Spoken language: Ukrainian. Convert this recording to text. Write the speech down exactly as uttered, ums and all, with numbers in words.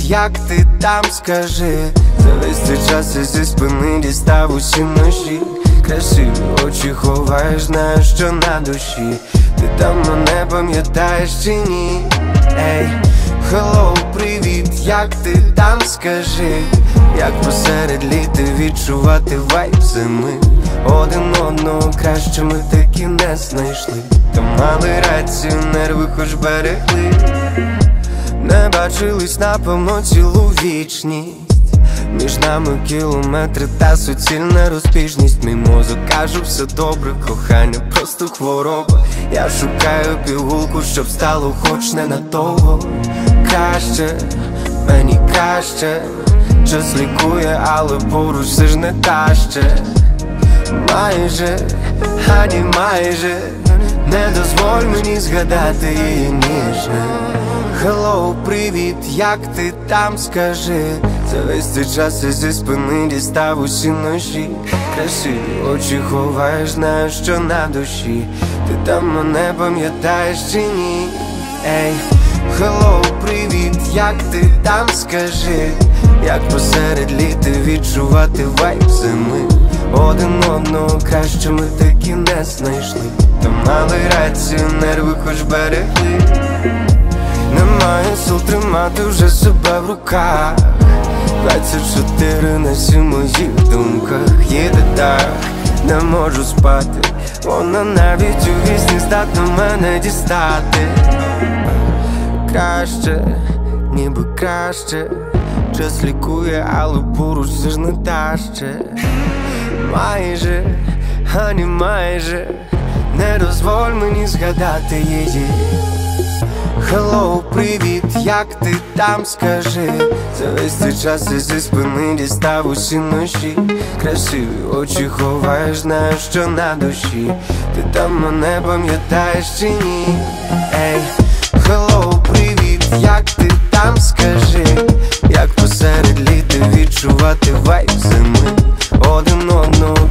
як ти там, скажи? За весь цей час я зі спини дістав усі ножі. Красиві очі ховаєш, знаєш, що на душі. Ти там мене пам'ятаєш чи ні? Ей, хеллоу, привіт, як ти там, скажи? Як посеред літа відчувати вайб зими? Один одного краще ми таки не знайшли. Та мали рацію, нерви хоч берегли. Не бачились, напевно, цілу вічність. Між нами кілометри та суцільна розбіжність. Мій мозок каже, все добре, кохання просто хвороба. Я шукаю пігулку, щоб стало хоч ненадовго. Краще, мені краще. Час лікує, але поруч все ж не та ще. Майже, ані майже. Не дозволь мені згадати її ніжне. Хеллоу, привіт, як ти там, скажи? За весь цей час я зі спини дістав усі ножі. Красиві очі ховаєш, знаєш, що на душі. Ти там мене пам'ятаєш чи ні? Ей, хеллоу, привіт, як ти там, скажи? Як посеред літа відчувати вайб зими? Один одного краще ми таки не знайшли. Та мали рацію, нерви хоч берегли. Немає сил тримати вже себе в руках. Двадцять чотири на сім в моїх думках. Їде так, не можу спати. Вона навіть у вісні здатна мене дістати. Краще, ніби краще. Час лікує, але поруч все ж не та ще. Майже, ані майже. Не дозволь мені згадати її. Хеллоу, привіт, як ти там, скажи? За весь цей час я зі спини дістав усі ножі. Красиві очі ховаєш, знаєш, що на душі. Ти там мене пам'ятаєш чи ні? Ей, хеллоу, привіт, як ти там, скажи? Як посеред літа відчувати вайб зими? Один одного